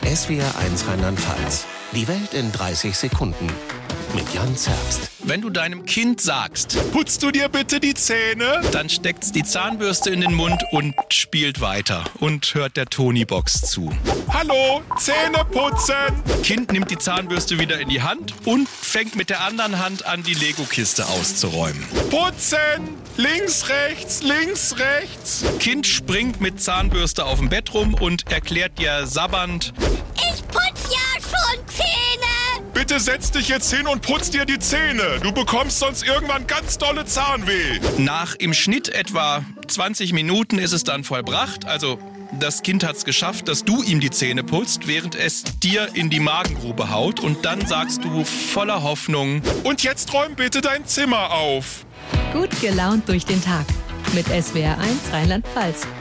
SWR1 Rheinland-Pfalz. Die Welt in 30 Sekunden. Mit Jan Zerbst. Wenn du deinem Kind sagst, putzt du dir bitte die Zähne? dann steckt's die Zahnbürste in den Mund und spielt weiter und hört der Tony-Box zu. Hallo, Zähne putzen! Kind nimmt die Zahnbürste wieder in die Hand und fängt mit der anderen Hand an, die Lego-Kiste auszuräumen. Putzen! Links, rechts, links, rechts! Kind springt mit Zahnbürste auf dem Bett rum und erklärt dir sabbernd: Ich putz ja schon Zähne! Bitte setz dich jetzt hin und putz dir die Zähne. Du bekommst sonst irgendwann ganz dolle Zahnweh. Nach im Schnitt etwa 20 Minuten ist es dann vollbracht. Also das Kind hat's geschafft, dass du ihm die Zähne putzt, während es dir in die Magengrube haut. Und dann sagst du voller Hoffnung: Und jetzt räum bitte dein Zimmer auf. Gut gelaunt durch den Tag mit SWR1 Rheinland-Pfalz.